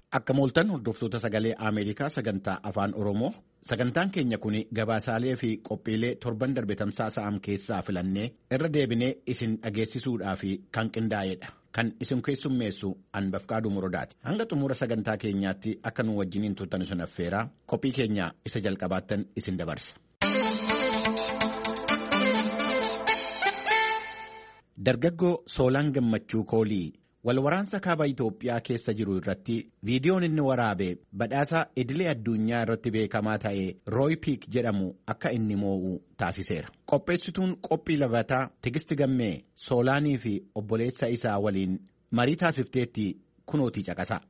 Akka mooltan hordoftoota sagalee Ameerikaa sagantaa Afaan Oromoo sagantaan keenya kun gabaasaalee fi qophiilee torban darbe tamsaasa'an keessaa filannee irra deebinee isin dhageessisuudhaaf kan qindaa'edha. Kan isin keessummeessu Anbafqaaduu Muradaati. Hanga xumura sagantaa keenyaatti akka nu wajjiniin turtan isin affeeraa qophii keenya isa jalqabaattan isin dabarsa. Dargaggoo Soolaan Gammachuu Koolii walwaraansa kaaba Itoophiyaa keessa jiru irratti viidiyoon inni waraabe badhaasa idilee addunyaa irratti beekamaa ta'e Rooy Piik jedhamu akka inni moo'u taasiseera. Qopheessituun qophii labataa Tigisti Gammee Soolaanii fi obboleessa isaa waliin marii taasifteetti kunootii caqasaa.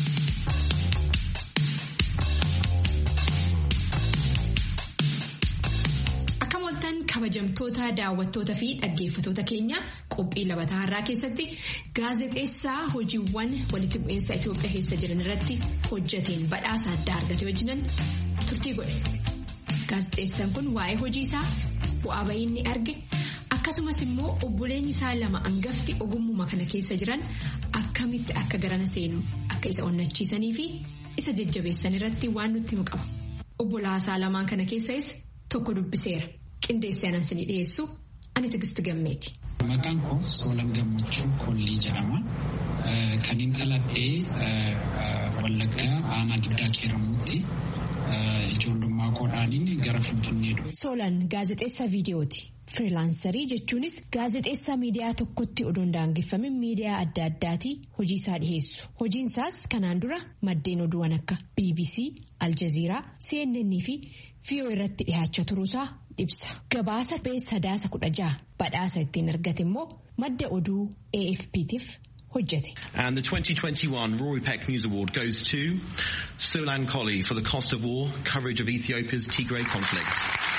Kabajamtoota daawwattoota fi dhaggeeffatoota keenya qophii labataa har'aa keessatti gaazexeessaa hojiiwwan walitti bu'iinsa Itoophiyaa keessa jiran irratti hojjeteen badhaasa addaa argate wajjinan turtii godhe. Gaazexeessaan kun waa'ee hojii isaa bu'aa bahii inni arge akkasumas immoo obboleenyi isaa lama hangafti ogummaa kana keessa jiran akkamitti akka garana seenu akka isa onnachiisanii fi isa jajjabeessan irratti waan nutti himu qaba. Obbolaasaa lamaan kana keessas tokko dubbiseera. Qindeessee anansinii dhiyeessu ani Tigisti Gammeeti. Maqaan koo Soolaan Gammachuu Koolii jedhama. Kan hin dhaladhee Wallaggaa aanaa Giddaa Keeramuutti ijoollummaa koodhaaniin gara Finfinnee dhufe. Soolaan gaazexeessaa viidiyooti. Firilaansarii jechuunis gaazexeessaa miidiyaa tokkotti odoo hin daangeffamin miidiyaa adda addaati hojii isaa dhiyeessu. Hojiin isaas kanaan dura maddeen oduuwwan akka BBC, Aljazeeraa, CNN fi VOA irratti dhiyaachaa turuusaa ibsa. Gabaasa Sadaasa 16 badhaasa ittiin argate immoo madda oduu AFP'tiif hojjete. And the 2021 Rory Peck News Award goes to Solan Colley for the cost of war coverage of Ethiopia's Tigray conflict.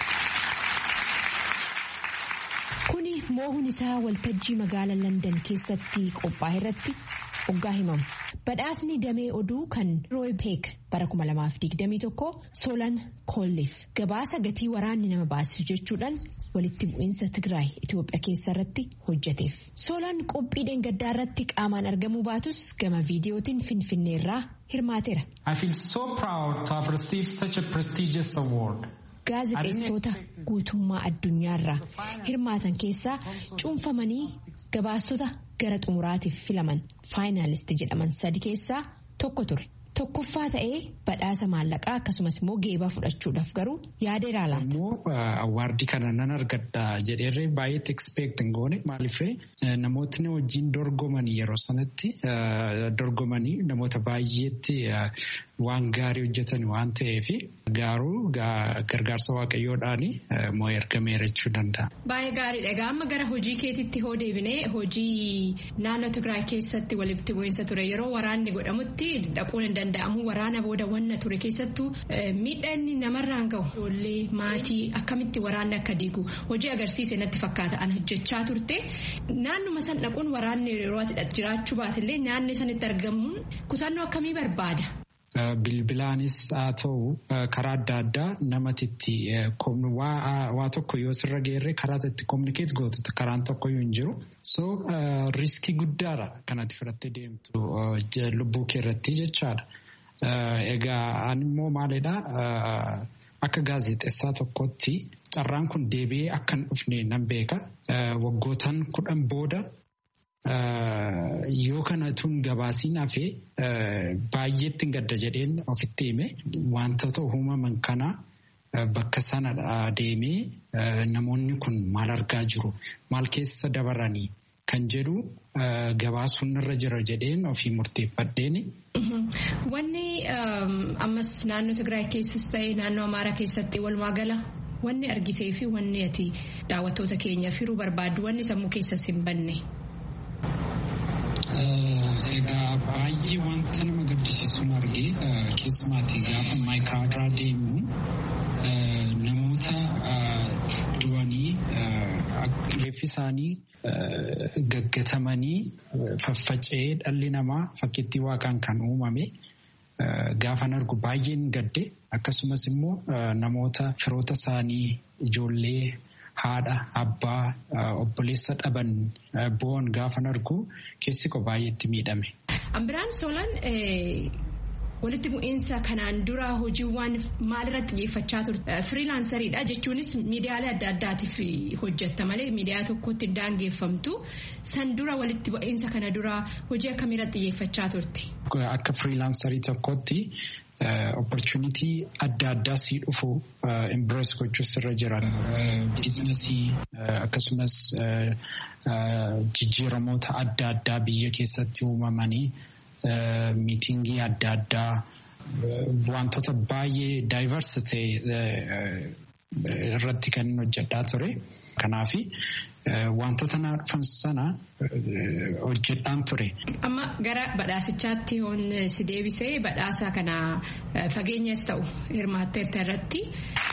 Kuni moo'uun isaa waltajjii magaalaa London keessatti qophaa'e irratti hoggaa himamu. Badhaasni damee oduu kan Roy Peck bara 2021 Soolaan Kolliif gabaasa gatii waraanni nama baasisu jechuudhaan walitti bu'iinsa Tigraay Itoophiyaa keessa irratti hojjeteef. Soolaan qophii dheengaddaa irratti qaamaan argamuu baatus gama viidiyootiin Finfinnee irraa hirmaateera. I feel so proud to have received such a prestigious award. Gaazexeessitoota guutummaa addunyaarraa hirmaatan keessaa cuunfamanii gabaastota gara xumuraatiif filaman faayinaalisti jedhaman 3 keessaa tokko ture. Tokkoffaa ta'ee badhaasa maallaqaa akkasumas immoo geebaa fudhachuudhaaf garuu yaadeera laata. Awwaardii kana nan argadha jedheerree baay'eetti ekspeektin goone maaliif namootni wajjin dorgomanii yeroo sanatti dorgomanii namoota baay'eetti waan gaarii hojjetan waan ta'eef garuu gargaarsa waaqayyoodhaan moo ergameera jechuu danda'a. Baay'ee gaariidha. Egaa amma gara hojii keetitti hoo deebinee hojii naannoo Tigraay keessatti walitti bu'iinsa ture yeroo waraanni godhamutti dhaquun hin danda'amu. Waraana booda wanna ture keessattuu miidhaan namarraan gahu ijoollee maatii akkamitti waraanni akka diigu hojii agarsiise natti fakkaata ana hojjechaa turte. Naannuma san dhaquun waraanni yeroo ati jiraachuu baatillee naanni sanitti argamuun kutannoo akkamii barbaada? Bilbilaanis haa ta'u karaa adda addaa namatitti waa tokko yoo sirra geerre karaa itti kominikeet gootu karaan tokkoyyuu hin jiru. So riskii guddaadha kanatti fudhattee deemtu lubbuu kee irratti jechaadha. Egaa ani immoo maalidhaa akka gaazexeessaa tokkotti carraan kun deebi'ee akka hin dhufne nan beeka. Waggootaan 10 booda. Yoo kanatuun gabaasiin hafee baay'eetti gadda jedheen ofitti hime wantoota uumaman kana bakka sana deemee namoonni kun maal argaa jiru maal keessa dabaranii kan jedhu gabaasuun irra jira jedheen ofii murteeffadheeni. Wanni ammas naannoo Tigraay keessas ta'ee naannoo Amaaraa keessatti walumaa gala wanni argitee fi wanni ati daawwattoota keenyaaf hiruu barbaaddu wanni sammuu keessas hin banne. Egaa baay'ee wanta nama gaddisiisuun argee keessumaatii gaafa maayikiraadaa deemnu namoota du'anii reeffi isaanii gaggatamanii faffaca'ee dhalli namaa fakkiitti waaqaan kan uumame gaafan argu baay'een gadde akkasumas immoo namoota firoota isaanii ijoollee. Haadha, abbaa, obboleessa dhaban bu'uun gaafan argu keessi koo baay'eetti miidhame. Ambiraan Soolaan walitti bu'iinsa kanaan dura hojiiwwan maalirratti xiyyeeffachaa turte? Firiilaansariidha jechuunis miidiyaalee adda addaatiif hojjetta malee miidiyaa tokkotti hin daangeffamtu. San dura walitti bu'iinsa kana dura hojii akkamiirratti xiyyeeffachaa turte? Akka firiilaansarii tokkotti opportunity adda addaa si dhufu embrace gochuus irra jiran biizinasii akkasumas jijjiiramoota adda addaa biyya keessatti uumamanii miitingii adda addaa wantoota baay'ee diversity irratti kan hojjedhaa ture. Kanaafi wantoota na dhufan sana hojjedhaan ture. Amma gara badhaasichaatti yoon si deebisee badhaasa kana fageenyas ta'u hirmaatteetta irratti.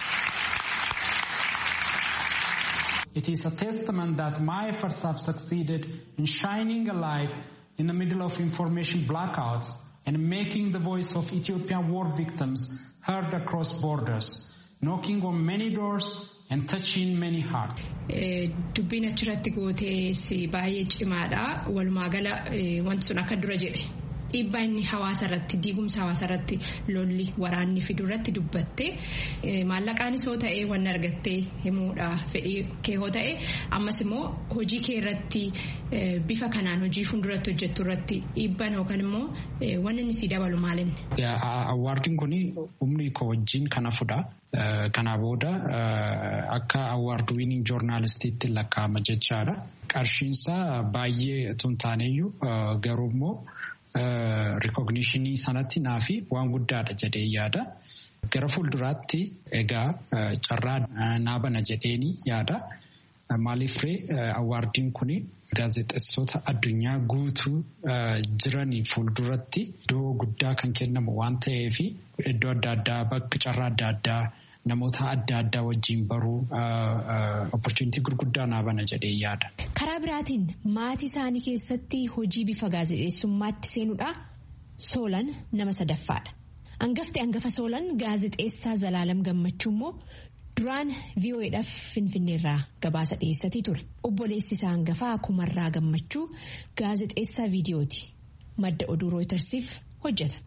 It is a testament that my efforts have succeeded in shining a light in the middle of information blackouts and making the voice of Ethiopian war victims heard across borders, knocking on many doors and touching many hearts. Dubbiin achirratti gootee si baay'ee cimaadha. Walumaa gala wanti sun akka dura jedhe dhiibbaa inni hawaasa irratti diigumsa hawaasa irratti lolli waraanni fidu irratti dubbatte maallaqaanis hoo ta'ee waan argattee himuudha fedhii kee hoo ta'e ammas immoo hojii kee irratti bifa kanaan hojii fuulduratti hojjettu irratti dhiibbaan yookaan immoo waan inni si dabalu maalinni? Awwaardiin kun humni koo wajjin kana fudha. Kana booda akka award winning journalistiitti lakkaa'ama jechaadha. Qarshiinsaa baay'ee tun taaneyyuu garuu immoo recognitionii sanatti naafi waan guddaadha jedhee yaada. Gara fuulduraatti egaa carraa naabana jedheeni yaada. Maaliifree awwaardiin kun gaazexeessota addunyaa guutuu jiranii fuulduratti iddoo guddaa kan kennamu waan ta'eef iddoo adda addaa bakka carraa adda addaa namoota adda addaa wajjin baruu opportunity gurguddaa naabana jedhee yaada. Karaa biraatiin maatii isaanii keessatti hojii bifa gaazexeessummaatti seenuudha. Soolan nama sadaffaadha. Hangafa Soolan gaazexeessaa Zalaalam Gammachuu immoo duraan VOA'dhaaf Finfinneerraa gabaasa dhiyeessatii ture. Obboleessi isaa hangafaa Kumarraa Gammachuu gaazexeessaa viidiyooti. Madda oduu Rooyitersiif hojjeta.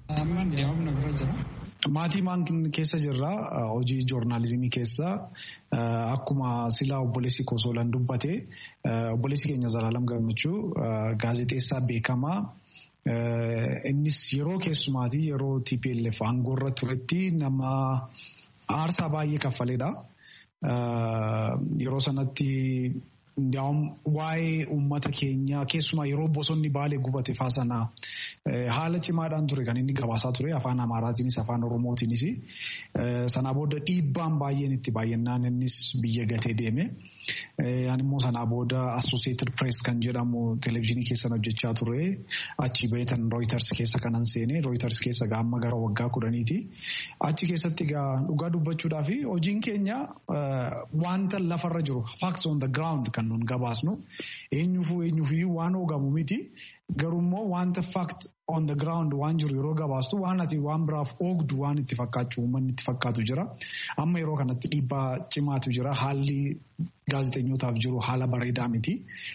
Maatii maan keessa jirraa hojii joornaalizimii keessa akkuma silaa obboleessi koo Soolan dubbate obboleessi keenya Zalaalam Gammachuu gaazexeessaa beekamaa. Innis yeroo keessumaatii yeroo TPLF aangoorra turetti nama aarsaa baay'ee kaffaleedha. Yeroo sanatti waa'ee uummata keenya keessumaa yeroo bosonni Baalee gubate faa sana haala cimaadhaan ture kan inni gabaasaa ture afaan Amaaraatiinis afaan Oromootiinis. Sanaa booda dhiibbaan baay'een itti baay'inaan innis biyya gatee deeme. Ani immoo sanaa booda Associated Press kan jedhamu televezyiinii keessan hojjechaa ture. Achi beetan Reuters keessa kanan seene. Reuters keessa amma gara waggaa 10ti. Achi keessatti dhugaa dubbachuudhaa fi hojiin keenya wanta lafarra jiru facts on the ground kan nun gabaasnu eenyuufuu waan hoogamu miti. Garummoo wanta fact on the ground waan jiru yeroo gabaastu waan ati waan biraaf oogdu waan itti fakkaachuu uummanni itti fakkaatu jira. Amma yeroo kanatti dhiibbaa cimaatu jira. Haalli gaazexeessotaaf jiru haala bareedaa miti.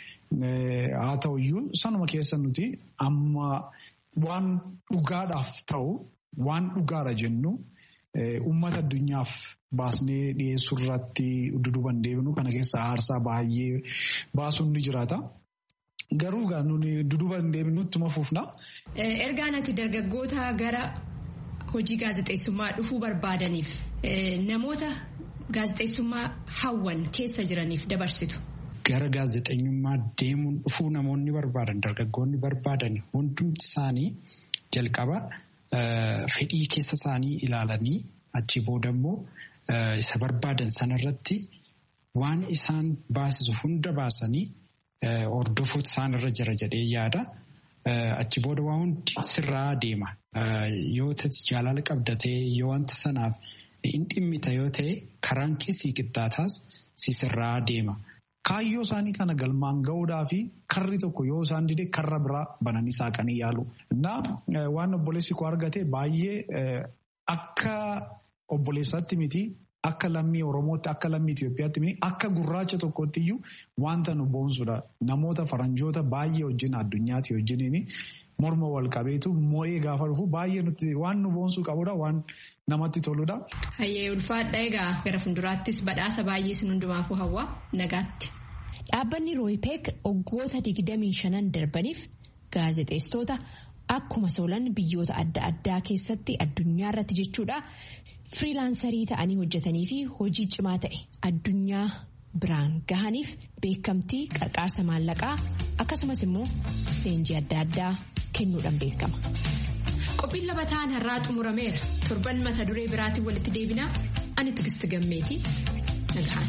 Haa ta'uyyuu sanuma keessa nuti amma waan dhugaadhaaf ta'u waan dhugaadha jennu uummata addunyaaf baasnee dhiyeessuu irratti duduban deebinu kana keessa aarsaa baay'ee baasuun ni jiraata. Garuu nuni duduban deebinutti mafuufna. Ergaan ati dargaggoota gara hojii gaazexeessummaa dhufuu barbaadaniif namoota gaazexeessummaa hawwan keessa jiraniif dabarsitu. Gara gaazexeessummaa deemuun dhufuu namoonni barbaadan dargaggoonni barbaadan hundumti isaanii jalqaba fedhii keessa isaanii ilaalanii achi booda immoo isa barbaadan sanarratti waan isaan baasisu hunda baasanii. Hordofuutu isaan irra jira jedhee yaada. Achi booda waa hundi sirraa deema. Yoo ta'e jaalala qabdatee yoo wanta sanaaf hin dhimmita yoo ta'e karaan keessii qixxaataas si sirraa deema. Kaayyoo isaanii kana galmaan ga'uudhaa fi karri tokko yoo isaan dide karra biraa bananii saaqanii yaalu. Waan obboleessi koo argate baay'ee akka obboleessaatti miti. Akka lammii Oromootti akka lammii Itoophiyaatti akka gurraacha tokkotti iyyuu wanta nu boonsudha. Namoota faranjoota baay'ee wajjin addunyaatti wajjiniin morma wal qabeetu moo'ee gaafa dhufu baay'ee nuti waan nu boonsuu qabudha waan namatti toludha. Hayyee ulfaadha egaa gara fuulduraattis badhaasa baay'ee sin hundumaafuu hawwa nagaatti. Dhaabbanni Rooypeek waggoota 25 darbaniif gaazexeessitoota akkuma Soolan biyyoota adda addaa keessatti addunyaa irratti jechuudha firiilaansarii ta'anii hojjetanii fi hojii cimaa ta'e addunyaa biraan gahaniif beekamtii qarqaarsa maallaqaa akkasumas immoo leenjii adda addaa kennuudhaan beekama. Qophiin labataan har'aa xumurameera. Torban mata duree biraatiin walitti deebinaa ani Tigisti Gammeetii nagahaan.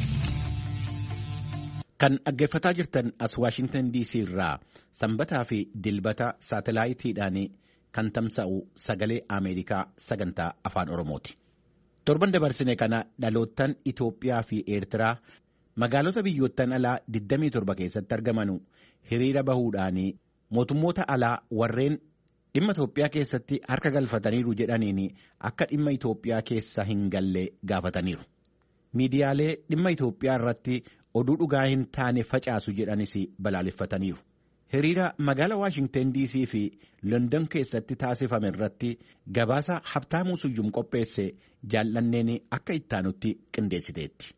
Kan dhaggeeffataa jirtan as Waashingtan DC irraa sanbataa fi dilbata saatalaayitiidhaan kan tamsa'u sagalee Ameerikaa sagantaa afaan Oromooti. Torban dabarsine kana dhaloottan Itoophiyaa fi Eertiraa magaalota biyyoottan alaa 27 keessatti argamanu hiriira bahuudhaan mootummoota alaa warreen dhimma Itoophiyaa keessatti harka galfataniiru jedhaniin akka dhimma Itoophiyaa keessa hin galle gaafataniiru. Miidiyaalee dhimma Itoophiyaa irratti oduu dhugaa hin taane facaasu jedhanis balaaleffataniiru. Hiriira magaala Waashingtan DC fi London keessatti taasifame irratti gabaasa Habtaamuu Suyyum qopheesse jaallanneen akka ittaanutti qindeessiteetti.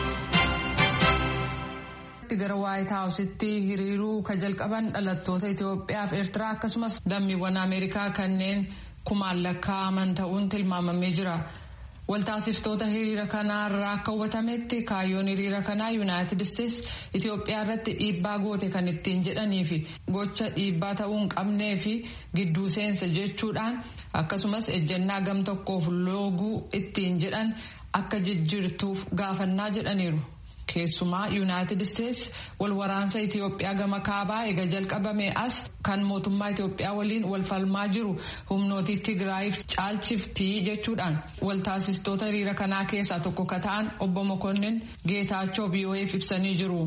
Gara White House'tti hiriiruu ka jalqaban dhalattoota Itoophiyaa fi Eertiraa akkasumas lammiiwwan Ameerikaa kanneen kumaan lakkaa'aman ta'uun tilmaamamee jira. Waltaasiftoota hiriira kanaa irraa akka hubatametti kaayyoon hiriira kanaa Yuunaayitid Isteets Itoophiyaa irratti dhiibbaa goote kan ittiin jedhanii fi gocha dhiibbaa ta'uu hin qabnee fi gidduu seensa jechuudhaan akkasumas ejjennaa gam tokkoof looguu ittiin jedhan akka jijjiirtuuf gaafannaa jedhaniiru. Keessumaa Yuunaayitid Isteets wal waraansa Itoophiyaa gama kaabaa eega jalqabame as kan mootummaa Itoophiyaa waliin wal falmaa jiru humnootii Tigraayiif caalchiftii jechuudhaan waltaasistoota hiriira kanaa keessaa tokko ka ta'an obbo Mokonnin Geetaachoo VOA'f ibsanii jiru.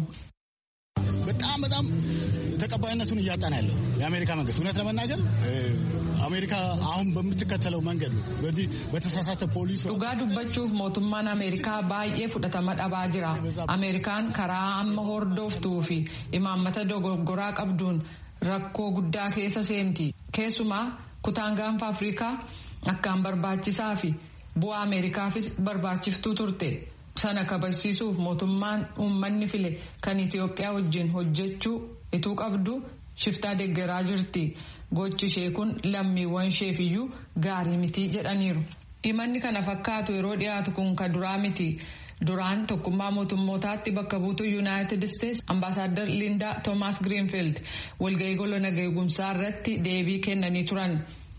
በጣም ተቀባይነቱን እያጣን ያለው የአሜሪካ መንግስት እውነት ለመናገር አሜሪካ አሁን በምትከተለው መንገድ ነው በዚህ በተሳሳተ ፖሊሲ dhugaa dubbachuuf mootummaan Ameerikaa baay'ee fudhatama dhabaa jira. Ameerikaan karaa amma hordoftuu fi imaammata dogoggoraa qabduun rakkoo guddaa keessa seenti. Keessumaa kutaan gaanfa Afrikaa akkaan barbaachisaa fi bu'aa Ameerikaafis barbaachiftuu turte. Sana kabachiisuuf mootummaan uummanni file kan Itoophiyaa wajjin hojjechuu ituu qabdu shiftaa deeggaraa jirti. Gochi ishee kun lammiiwwan isheefiyyuu gaarii miti jedhaniiru. Himanni kana fakkaatu yeroo dhiyaatu kun ka duraa miti. Duraan tokkummaa mootummootaatti bakka buutuu Yuunaayitid Isteets Ambaasaadar Lindaa Toomaas Giriinfiild walgahii gola nagaa eegumsaa irratti deebii kennanii turan.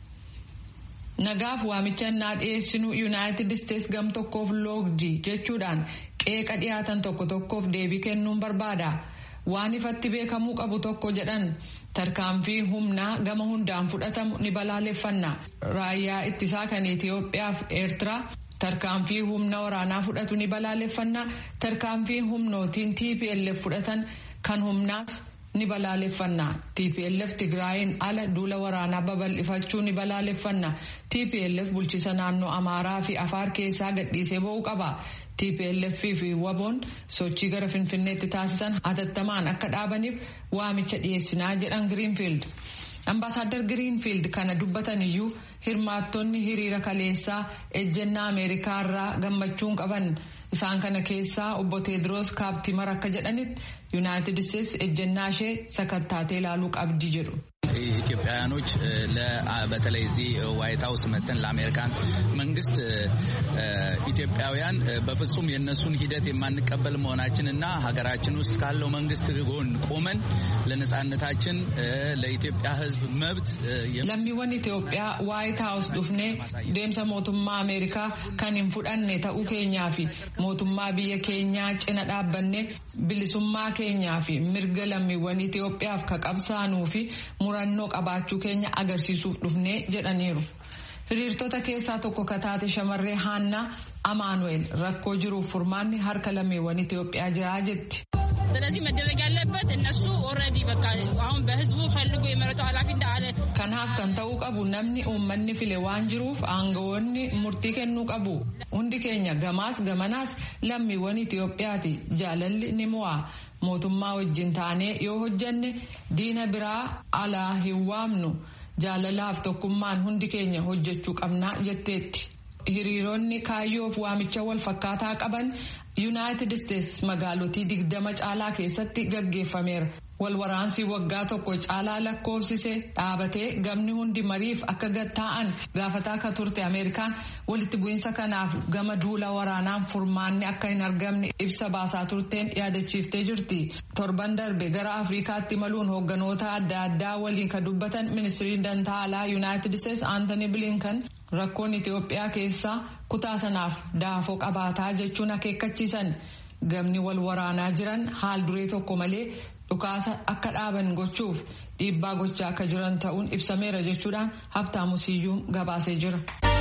Nagaaf waamicha naa dhiyeessinu Yuunaayitid Isteets gam tokkoof loogdi jechuudhaan qeeqa dhiyaatan tokko tokkoof deebii kennuun barbaada. Waan ifatti beekamuu qabu tokko jedhan tarkaanfii humnaa gama hundaan fudhatamu ni balaaleffanna. Raayyaa ittisaa kan Itoophiyaa fi Eertiraa tarkaanfii humna waraanaa fudhatu ni balaaleffanna. Tarkaanfii humnootiin TPLF fudhatan kan humnaas ni balaaleffanna. TPLF Tigraayin ala duula waraanaa babal'ifachuu ni balaaleffanna. TPLF bulchiisa naannoo Amaaraa fi Afaar keessaa gadhiisee ba'uu qaba. TPLF fi WBO'n sochii gara Finfinneetti taasisan hatattamaan akka dhaabaniif waamicha dhiyeessinaa jedhan Giriinfiild. Ambaasaadar Giriinfiild kana dubbatan iyyuu hirmaattonni hiriira kaleessaa ejjennaa Ameerikaa irraa gammachuun qaban. Isaan kana keessaa obbo Teediroos Kaabtimar akka jedhanitti Yuunaayitid Isteets ejjennaa ishee sakattaatee ilaaluu qabdi jedhu. ኢትዮጵያውያኖች በተለይ እዚህ ዋይት ሃውስ መተን ለአሜሪካን መንግስት ኢትዮጵያውያን በፍጹም የነሱን ሂደት የማንቀበል መሆናችንና ሀገራችን ውስጥ ካለው መንግስት ጎን ቆመን ለነጻነታችን ለኢትዮጵያ ሕዝብ መብት ለሚወን ኢትዮጵያ ዋይት ሃውስ ዱፍኔ ደምሰ ሞቱማ አሜሪካ ከኒን ፉዳኔ ተኡ ኬኛፊ ሞቱማ ቢየ ኬኛ ጭነ ዳበኔ ቢሊሱማ ኬኛፊ ምርገ ለሚወን ኢትዮጵያፍ ከቀብሳኑፊ murannoo qabaachuu keenya agarsiisuuf dhufnee jedhaniiru. Hiriirtota keessaa tokko kataate shamarree Haannaa Amaanu'eel rakkoo jiruuf furmaanni harka lammiiwwan Itoophiyaa jiraa jetti. ስለዚህ መደረግ ያለበት እነሱ ኦልሬዲ በቃ አሁን በህዝቡ ፈልጎ የመረጠው ኃላፊ እንዳለ kanaaf kan ta'uu qabu namni uummanni file waan jiruuf aangawoonni murtii kennuu qabu. Hundi keenya gamaas gamanaas lammiiwwan Itoophiyaati. Jaalalli ni mo'a. Mootummaa wajjin taanee yoo hojjanne diina biraa alaa hin waamnu. jaalalaaf tokkummaan hundi keenya hojjechuu qabnaa jetteetti. Hiriironni kaayyoof waamicha wal fakkaataa qaban United States magaalotii 20 caalaa keessatti gaggeeffameera. Walwaraansi waggaa tokko caalaa lakkoofsise dhaabatee gamni hundi mariif akka gatta'an gaafataa akka turte Ameerikaan walitti bu'iinsa kanaaf gama duula waraanaan furmaanni akka hin argamne ibsa baasaa turteen yaadachiiftee jirti. Torban darbe gara Afrikaatti maluun hoogganoota adda addaa waliin kan dubbatan ministiriin dantaa alaa United States Anthony Blinken rakkoon Itoophiyaa keessaa kutaa sanaaf daafoo qabaataa jechuun akeekkachiisan. Gamni wal waraanaa jiran haal duree tokko malee dhukaasa akka dhaaban gochuuf dhiibbaa gochaa akka jiran ta'uun ibsameera jechuudhaan Habtaamu Siyyuum gabaasee jira.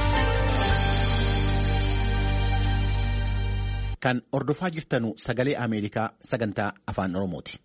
Kan ordofaa jirtanu sagalee Ameerikaa sagantaa afaan Oromooti.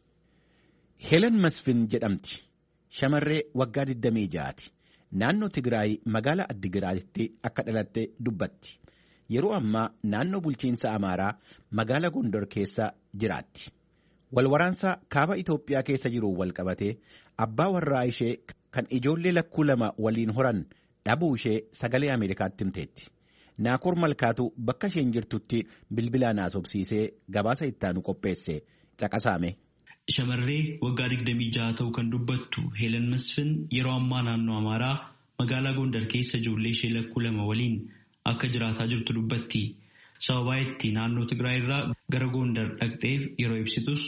Helen Masfin jedhamti. Shamarree waggaa 26ti. Naannoo Tigraay magaalaa Addigiraatitti akka dhalatte dubbatti. Yeroo ammaa naannoo bulchiinsa Amaaraa magaalaa Gondor keessa jiraatti. Walwaraansa kaaba Itoophiyaa keessa jiru walqabatee abbaa warraa ishee kan ijoollee lakkuu 2 waliin horan dhabuu ishee sagalee Ameerikaatti himteetti. Naakoor Malkaatu bakka isheen jirtutti bilbilaan haasofsiisee gabaasa ittaanu qopheesse caqasaame. Shamarree waggaa 26 ta'uu kan dubbattu Helen Masfin yeroo ammaa naannoo Amaaraa magaalaa Gondar keessa ijoollee ishee lakkuu 2 waliin akka jiraataa jirtu dubbatti. Sababa itti naannoo Tigraay irraa gara Gondar dhaqxeef yeroo ibsitus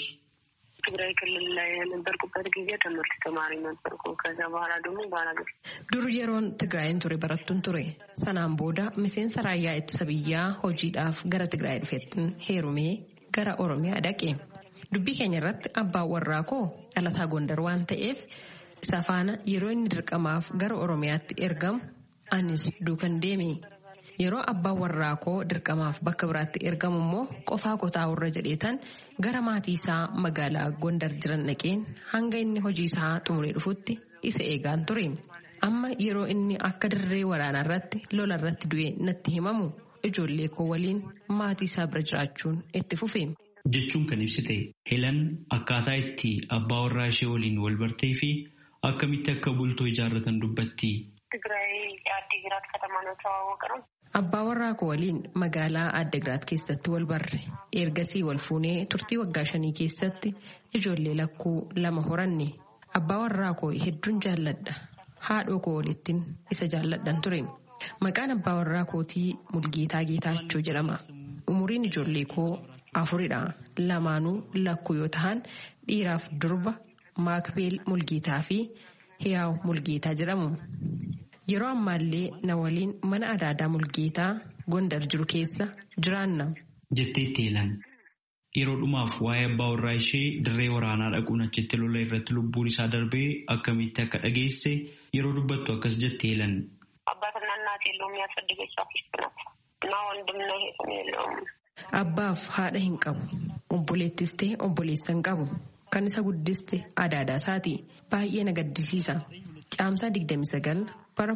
ትግራይ ክልል ላይ የነበርኩበት ጊዜ ትምህርት ተማሪ ነበርኩ። ከዛ በኋላ ደግሞ ባላገር dur yeroon Tigraayin ture barattuun ture. Sanaan booda miseensa raayyaa ittisa biyyaa hojiidhaaf gara Tigraay dhufeettiin heerumee gara Oromiyaa dhaqe. Dubbii keenya irratti abbaan warraa koo dhalataa Gondar waan ta'eef isa faana yeroo inni dirqamaaf gara Oromiyaatti ergamu anis duukan deeme. Yeroo abbaan warraa koo dirqamaaf bakka biraatti ergamu immoo qofaa kotaa warra jedheetan gara maatii isaa magaalaa Gondar jiran dhaqeen hanga inni hojii isaa xumuree dhufutti isa eegaan ture. Amma yeroo inni akka dirree waraanaa irratti lola irratti du'e natti himamu ijoollee koo waliin maatii isaa bira jiraachuun itti fufe. Jechuun kan ibsite Helen akkaataa itti abbaa warraa ishee waliin wal bartee fi akkamitti akka bultoo ijaarratan dubbatti. ትግራይ አዲግራት ከተማ ነው ተዋወቅነው። Abbaa warraa koo waliin magaalaa Addigiraat keessatti wal barre. Ergasii wal fuunee turtii waggaa 5 keessatti ijoollee lakkuu 2 horanne. Abbaa warraa koo hedduun jaalladha. Haadhoo koo walittiin isa jaalladhan ture. Maqaan abbaa warraa kootii Mulgeetaa Geetaachoo jedhama. Umuriin ijoollee koo 4dha. Lamaanuu lakkuu yoo ta'an dhiiraaf durba Maakbeel Mulgeetaa fi Hiyaaw Mulgeetaa jedhamu. Yeroo ammaallee na waliin mana adaadaa Mulgeetaa Gondar jiru keessa jiraanna. Jetteetti Helen yeroo dhumaaf waa'ee abbaa warraa ishee dirree waraanaa dhaquun achitti lola irratti lubbuun isaa darbee akkamitti akka dhageesse yeroo dubbattu akkas jette Helen. አባትና እናት የለውም ያሳደገችው አክስት ናት እና ወንድምና እህት የለውም. Abbaaf haadha hin qabu. Obboleettis ta'e obboleessa hin qabu. Kan isa guddiste adaadaa isaati. Baay'ee na gaddisiisa. Caamsaa 29 bara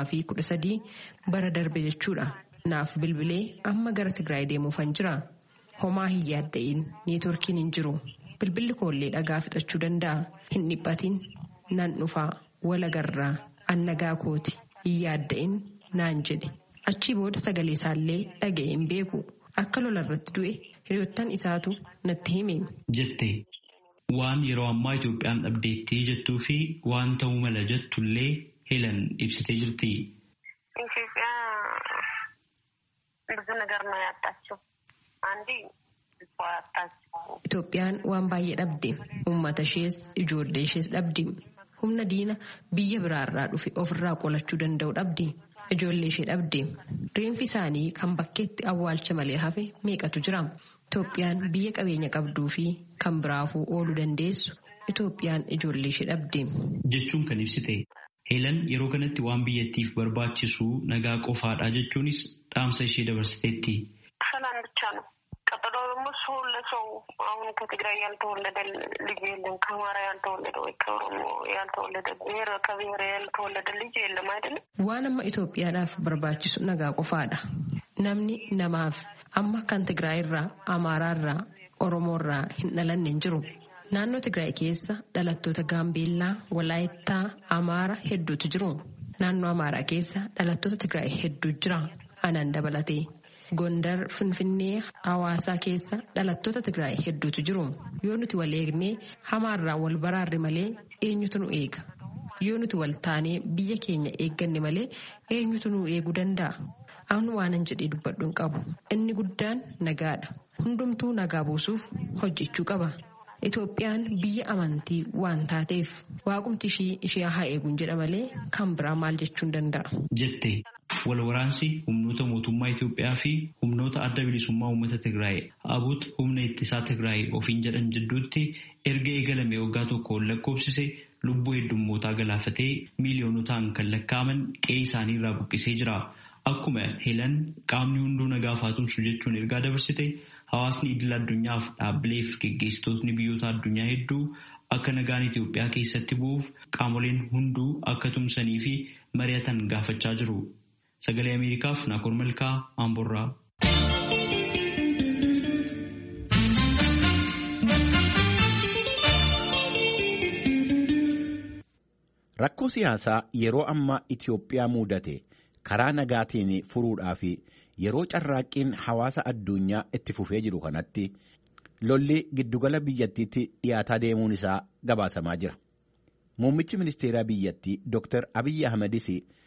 2013 bara darbe jechuudha. Naaf bilbilee amma gara Tigraay deemuufan jira. Homaa hin yaadda'in neetworkiin hin jiru. Bilbilli koollee dhagaa fixachuu danda'a. Hin dhiphatin nan dhufaa walagarraa annagaa kooti hin yaadda'in naan jedhe. Achii booda sagalee isaallee dhaga'e hin beeku. Akka lola irratti du'e hiriyoottan isaatu natti hime. Jette waan yeroo ammaa Itoophiyaan dhabdeettii jettuu fi waan ta'uu mala jettullee Helen ibsitee jirti. ኢትዮጵያ ብዙ ነገር ነው ያጣችው። አንዴ Itoophiyaan waan baay'ee dhabde. Uummata ishees ijoollee ishees dhabde. Humna diina biyya biraarraa dhufe ofirraa qolachuu danda'u dhabde. Ijoollee ishee dhabde. Reenfi isaanii kan bakkeetti awwaalcha malee hafe meeqatu jira. Itoophiyaan biyya qabeenya qabduu fi kan biraafuu ooluu dandeessu. Itoophiyaan ijoollee ishee dhabde. Jechuun kan ibsite. Helen yeroo kanatti waan biyyattiif barbaachisu nagaa qofaadha jechuunis dhaamsa ishee dabarsiteetti. ሰላም ብቻ ነው። ቀጥሎ ደግሞ ሰው ለሰው አሁን ከትግራይ ያልተወለደ ልጅ የለም፣ ከአማራ ያልተወለደ ወይ ከኦሮሞ ያልተወለደ ብሔር ከብሔር ያልተወለደ ልጅ የለም አይደለም። Waan amma Itoophiyaadhaaf barbaachisu nagaa qofaadha. Namni namaaf amma kan Tigraay irraa, Amaaraa irraa, Oromoo irraa hin dhalanne hin jiru. Naannoo Tigraay keessa dhalattoota Gaambeellaa, Walaayittaa, Amaara hedduutu jiru. Naannoo Amaaraa keessa dhalattoota Tigraay hedduu jira. Anaan dabalatee. Gondar, Finfinnee, Hawaasaa keessa dhalattoota Tigraay hedduutu jiru. Yoo nuti wal eegnee hamaarraa wal baraarre malee eenyutu nu eega? Yoo nuti wal taanee biyya keenya eegganne malee eenyutu nu eeguu danda'a? Amma waanan jedhee dubbadhu hin qabu. Inni guddaan nagaadha. Hundumtuu nagaa buusuuf hojjechuu qaba. Itoophiyaan biyya amantii waan taateef waaqumti ishee haa eeguun jedha malee kan biraa maal jechuun danda'a. Jettee walwaraansi humnoota mootummaa Itoophiyaa fi humnoota adda bilisummaa uummata Tigraay Abut humna ittisaa Tigraay ofiin jedhan jidduutti erga eegalame waggaa tokko lakkoofsise lubbuu heddummootaa galaafatee miiliyoonotaan kan lakkaa'aman qe'ee isaanii irraa buqqisee jira. Akkuma Heelan qaamni hunduu nagaa faatumsu jechuun ergaa dabarsite hawaasni idil addunyaaf dhaabbilee fi geggeessitootni biyyoota addunyaa hedduu akka nagaan Itoophiyaa keessatti bu'uuf qaamoleen hunduu akka tumsanii fi mari'atan gaafachaa jiru. Sagalee Ameerikaaf Naakoor Malkaa Amborraa. Rakkoo siyaasaa yeroo ammaa Itoophiyaa mudate karaa nagaatiin furuudhaa fi yeroo carraaqqiin hawaasa addunyaa itti fufee jiru kanatti lolli giddugala biyyattiitti dhiyaataa deemuun isaa gabaasamaa jira. Muummichi ministeeraa biyyattii Dr. Abiyyi Ahmedis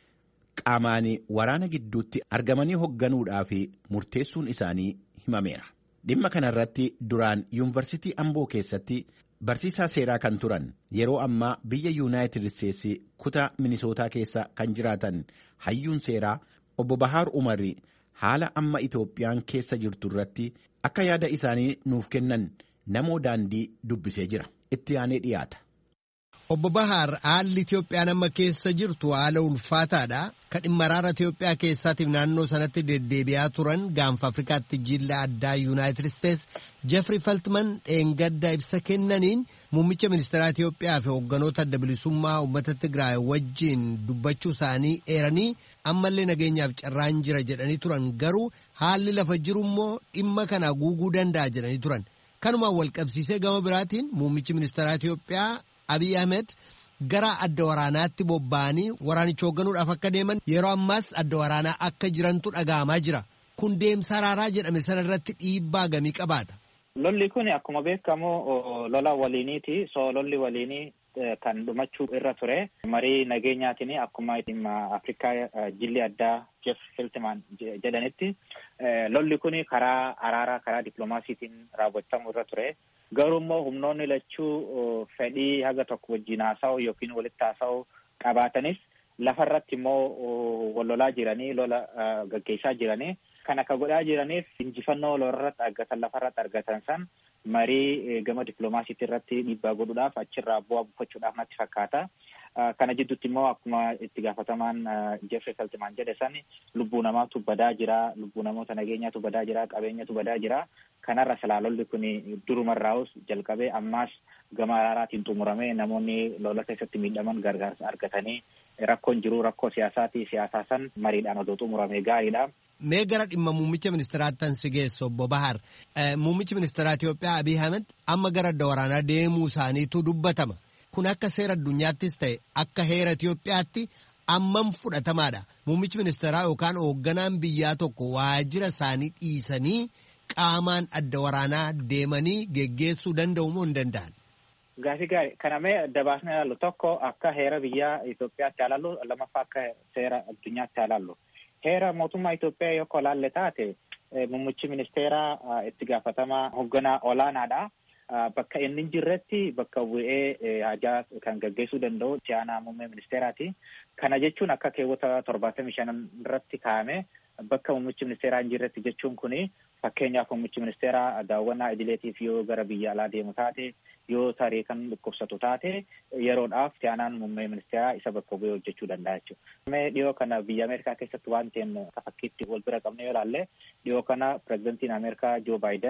qaamaan waraana gidduutti argamanii hoogganuudhaa fi murteessuun isaanii himameera. Dhimma kanarratti duraan yuunivarsiitii Amboo keessatti barsiisaa seeraa kan turan yeroo ammaa biyya Yuunaayitid Isteetsi kutaa Minisootaa keessa kan jiraatan hayyuun seeraa obbo Bahaar Umarii haala amma Itoophiyaan keessa jirtu irratti akka yaada isaanii nuuf kennan namoo daandii dubbisee jira. Itti aanee dhiyaata. Obbo Bahaar haalli Itoophiyaan amma keessa jirtu haala ulfaataadha. Kan dhimma araara Itoophiyaa keessaatiif naannoo sanatti deddeebi'aa turan gaanfa Afrikaatti jilla addaa Yuunaayitid Isteetsi Jeffrey Feltman dheengadda ibsa kennaniin muummicha ministeeraa Itoophiyaa fi hoogganoota adda bilisummaa uummata Tigraay wajjin dubbachuu isaanii eeranii ammallee nageenyaaf carraan jira jedhanii turan garuu haalli lafa jiru immoo dhimma kana guuguu danda'a jedhanii turan. Kanumaan wal qabsiisee gama biraatiin muummichi ministeeraa Itoophiyaa Abiy Ahmed gara adda waraanaatti bobba'anii waraanicha hoogganuudhaaf akka deeman yeroo ammaas adda waraanaa akka jirantu dhaga'amaa jira. Kun deemsa araaraa jedhame sana irratti dhiibbaa gamii qabaata. Lolli kun akkuma beekamu lola waliiniiti. Lolli waliinii kan dhumachuu irra ture. Marii nageenyaatiin akkuma dhimma Afrikaa jilli addaa Jeff Feltman jedhanitti lolli kun karaa araaraa karaa dippiloomaasiitiin raawwatamu irra ture. Garuu immoo humnoonni lachuu fedhii haga tokko wajjin haasa'u yookiin walitti haasa'u qabaatanis lafarratti immoo wal lolaa jiranii lola gaggeessaa jiranii kan akka godhaa jiraniif injifannoo lolarratti argatan lafarratti argatan san marii gama dippiloomaasiitii irratti dhiibbaa godhuudhaaf achirraa bu'aa buufachuudhaaf natti fakkaata. Kana jidduutti immoo akkuma itti gaafatamaan Jeffrey Feltman jedhe san lubbuu namaatu badaa jira, lubbuu namoota nageenyaatu badaa jira, qabeenyatu badaa jira. Kanarra salaalolli kun durumarraa'us jalqabee ammaas gama araaraatiin xumuramee namoonni lola keessatti miidhaman gargaarsa argatanii rakkoon jiru rakkoo siyaasaati. Siyaasaa san mariidhaan odoo xumuramee gaariidha. Mee gara dhimma muummicha ministeeraatti si geessu obbo Bahar. Muummichi ministeeraa Itoophiyaa Abiy Ahmed amma gara adda waraanaa deemuu isaaniitu dubbatama. Kun akka seera addunyaattis ta'e akka heera Itoophiyaatti ammam fudhatamaadha. Muummichi ministeeraa yookaan hoogganaan biyyaa tokko waajjira isaanii dhiisanii qaamaan adda waraanaa deemanii geggeessuu danda'u moo hin danda'an? Gaafii gaarii kana mee dabaasnee ilaallu tokko akka heera biyyaa Itoophiyaatti ilaallu lammaffaa akka seera addunyaatti ilaallu. Heera mootummaa Itoophiyaa yoo ilaalle taate muummichi ministeeraa itti gaafatamaa hoogganaa olaanaadha. Bakka inni jirretti bakka bu'ee hajaa kan gaggeessuu danda'u itti aanaa muummee ministeeraati. Kana jechuun akka keewwata 75 irratti kaa'ame bakka muummichi ministeeraa hin jirretti jechuun kuni fakkeenyaaf muummichi ministeeraa daawwannaa idileetiif yoo gara biyya alaa deemu taate yoo tarii kan dhukkubsatu taate yeroodhaaf itti aanaan muummee ministeeraa isa bakka bu'ee hojjechuu danda'a jechuudha. Dhiyoo kana biyya Ameerikaa keessatti waan ta'een fakkiitti wal bira qabne yoo ilaalle dhiyoo kana pirezidantiin Ameerikaa Joo Baayiden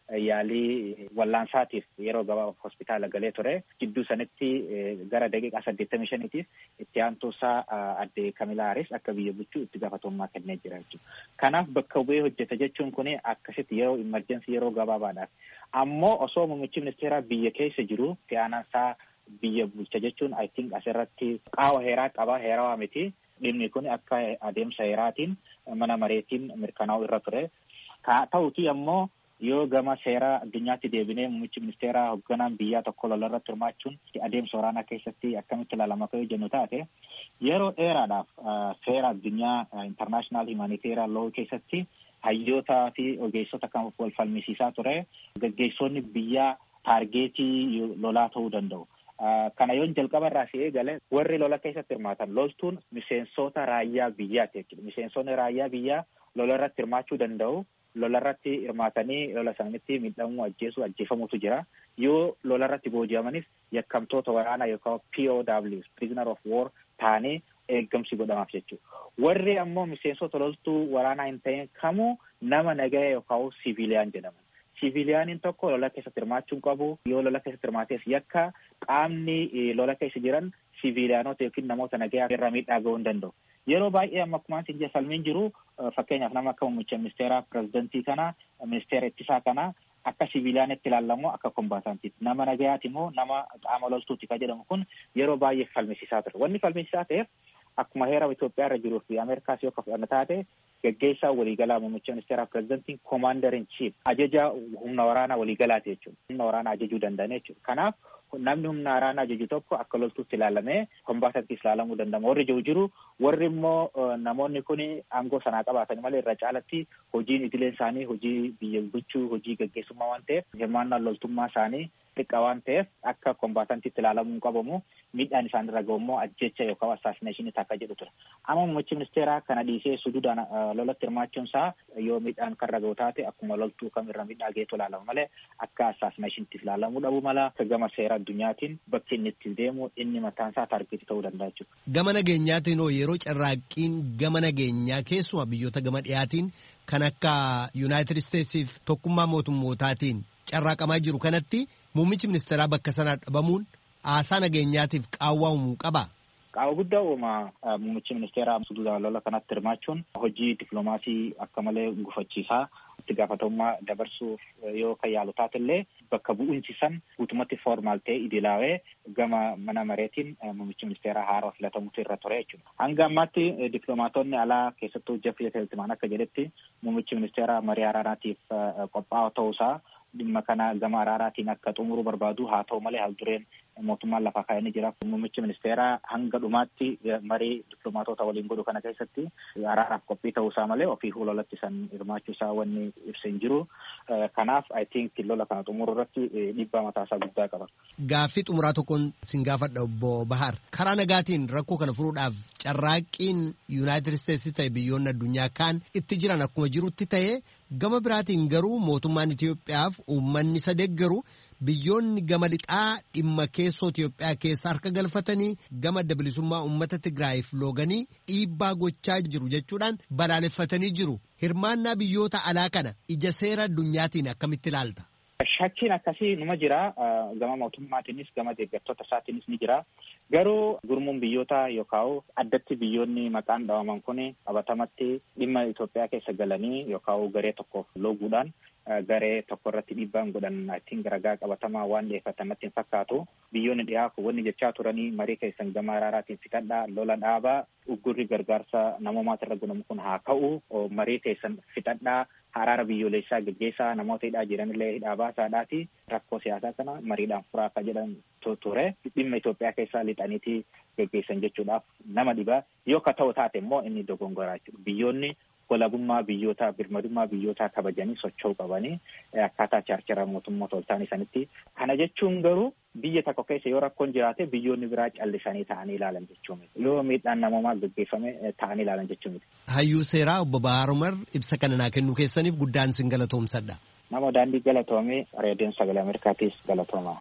yaalii wallaansaatiif yeroo gabaabaa hospitaala galee ture. Gidduu sanitti gara daqiiqaa 85tiif itti aantuusaa adde Kamilaaris akka biyya bulchuu itti gaafatamummaa kennee jira jechuudha. Kanaaf bakka bu'ee hojjeta jechuun kun akkasitti yeroo imerjensii yeroo gabaabaadhaaf. Ammoo osoo muummichi ministeeraa biyya keessa jiru itti aanaasaa biyya bulcha jechuun I think asirratti qaama heeraa qaba, heerawaa miti. Dhimmi kun akka adeemsa heeraatiin mana mareetiin mirkanaa'u irra ture. Ta'uutii ammoo yoo gama seera addunyaatti deebinee muummichi ministeeraa hoogganaan biyyaa tokko lolarratti hirmaachuun adeemsa waraanaa keessatti akkamitti ilaalama akka jennu taate yeroo dheeraadhaaf seera addunyaa international humanitarian law keessatti hayyootaa fi ogeessota kan wal falmisiisaa ture. Gaggeessonni biyyaa taargeetii lolaa ta'uu danda'u. Kana yoon jalqaba irraa si eegale warri lola keessatti hirmaatan loltuun miseensota raayyaa biyyaati jechuudha. Miseensonni raayyaa biyyaa lola irratti hirmaachuu danda'u. Lola irratti hirmaatanii lola isaaniitti miidhamuu ajjeefamutu jira. Yoo lola irratti booji'amanis yakkamtoota waraanaa yookaan POWs prisoner of war ta'anii eeggamsi godhamaaf jechuudha. Warri ammoo miseensota loltuu waraanaa hin ta'in kamuu nama nagaya yookaan siviiliyaan jedhaman. Siviiliyaaniin tokko lola keessatti hirmaachuu qabu. Yoo lola keessatti hirmaates yakka qaamni lola keessa jiran siviiliyaanota yookiin namoota nagayaa irra miidhaa ga'uu hin danda'u. Yeroo baay'ee amma akkuma isin falmiin jiru fakkeenyaaf nama akka muummicha ministeeraa pirezidantii kana ministeera ittisaa kana akka siviiliyaanitti ilaalamu akka kombaatantiitti nama nagayaati immoo nama qaama loltuuti kan jedhamu kun yeroo baay'ee falmisiisaa ture. Wanni falmisiisaa ta'eef akkuma heera Itoophiyaa irra jiruu fi Ameerikaas yoo fudhanna taate gaggeessaa waliigalaa muummicha ministeeraa pirezidantiin commander in chief ajaja humna waraanaa waliigalaati jechuudha. Humna waraanaa ajajuu danda'an jechuudha. Kanaaf namni humna waraanaa ajaju tokko akka loltuutti ilaalamee kombaatantiis ilaalamuu danda'ama. Warri jiru warri immoo namoonni kun aangoo sanaa qabaatan malee irra caalatti hojiin idilee isaanii hojii biyya bulchuu hojii gaggeessummaa waan ta'eef hirmaannaan loltummaa isaanii xiqqaa waan ta'eef akka kombaatantiitti ilaalamuu qabamu. Miidhaan isaan irra ga'u immoo ajjecha yookaan assassination akka jedhu ture. Amma muummichi ministeeraa kana dhiisee suduudhaan lolatti hirmaachuun isaa yoo miidhaan kan irra ga'u taate akkuma loltuu kam irra miidhaa geetu ilaalama malee akka assassinationitti ilaalamuu dhabu mala gama seera addunyaatiin bakki inni itti deemu inni mataan isaa taargeetii ta'uu danda'a jechuudha. Gama nageenyaatiin yeroo carraaqqiin gama nageenyaa keessumaa biyyoota gama dhiyaatiin kan akka Yuunaayitid Isteetsiif tokkummaa mootummootaatiin carraaqamaa jiru kanatti muummichi ministeeraa bakka sanaa dhabamuun haasaa nageenyaatiif qaawwaa uumuu qaba. Qaawwa guddaa uuma muummichi ministeeraa suduudhaan lola kanatti hirmaachuun hojii dippiloomaasii akka malee gufachiisaa itti gaafatamummaa dabarsuuf yoo kan yaalu taatellee bakka bu'uunsi san guutumatti formaal ta'e idilaawee gama mana mareetiin muummichi ministeeraa haaraa filatamutu irra ture jechuudha. Hanga ammaatti dippiloomaatonni alaa keessattuu Jeffrey Feltman akka jedhetti muummichi ministeeraa marii araaraatiif qophaa'aa ta'uusaa dhimma kana gama araaraatiin akka xumuruu barbaadu haa ta'u malee haaldureen mootummaan lafaa kaa'anii jira. Muummichi ministeeraa hanga dhumaatti marii dippiloomaatota waliin godhu kana keessatti araaraaf qophii ta'uusaa malee ofii lolatti san hirmaachuusaa wanni ibsa hin jiru. Kanaaf I think lola kana xumuruu irratti dhiibbaa mataasaa guddaa qaba. Gaaffii xumuraa tokkoon sin gaafadha obbo Bahar. Karaa nagaatiin rakkoo kana furuudhaaf carraaqqiin Yuunaayitid Isteetsi ta'e biyyoonni addunyaa kaan itti jiran akkuma jirutti ta'e gama biraatiin garuu mootummaan Itoophiyaaf uummanni isa deeggaru biyyoonni gama lixaa dhimma keessoo Itoophiyaa keessa harka galfatanii gama adda bilisummaa uummata Tigraayiif looganii dhiibbaa gochaa jiru jechuudhaan balaaleffatanii jiru. Hirmaannaa biyyoota alaa kana ija seera addunyaatiin akkamitti ilaalta? Shakkiin akkasii numa jira. Gama mootummaatiinis gama deeggartoota isaatiinis ni jira. Garuu gurmuun biyyoota yookaan addatti biyyoonni maqaan dhawaman kun qabatamatti dhimma Itoophiyaa keessa galanii yookaan garee tokkoof looguudhaan garee tokko irratti dhiibbaan godhan ittiin garagaa qabatamaa waan dhiyeeffatan natti hin fakkaatu. Biyyoonni dhiyaa kun wanni jechaa turanii marii keessan gama araaraatiin fixadhaa lola dhaabaa uggurri gargaarsa namoomaarra godhamu kun haa ka'u marii keessan fixadhaa araara biyyoolessaa gaggeessaa namoota hidhaa jiranillee hidhaa baasaadhaati rakkoo siyaasaa kana mariidhaan furaa akka jedhan ture dhimma Itoophiyaa keessaa lixaniitii gaggeessan jechuudhaaf nama dhibaa yoo ka ta'u taate immoo inni dogongoraa jechuudha. Biyyoonni walabummaa biyyootaa birmadummaa biyyootaa kabajanii socho'uu qabanii akkaataa chaarchara mootummoota oltaanii sanitti. Kana jechuun garuu biyya tokko keessa yoo rakkoon jiraate biyyoonni biraa callisanii ta'anii ilaalan jechuu miti. Yoo miidhaan namoomaa gaggeeffame ta'anii ilaalan jechuu miti. Hayyuu seeraa obbo Bahaar Umar ibsa kana naa kennuu keessaniif guddaan sin galatoomsadha. Nama daandii galatoomee reediyoon sagalee Ameerikaatiis galatooma.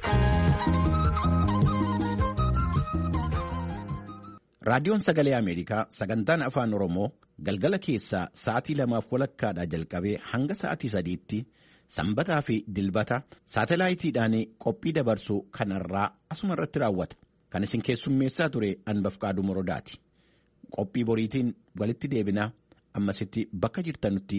Raadiyoon Sagalee Ameerikaa sagantaan Afaan Oromoo galgala keessaa sa'aatii 2:00 jalqabee hanga sa'aatii 3:00 sanbataa fi dilbata saatalaayitiidhaan qophii dabarsuu kanarraa asuma irratti raawwata. Kan isin keessummeessaa ture Anbafqaaduu Morodaati. Qophii boriitiin walitti deebinaa ammasitti bakka jirtanutti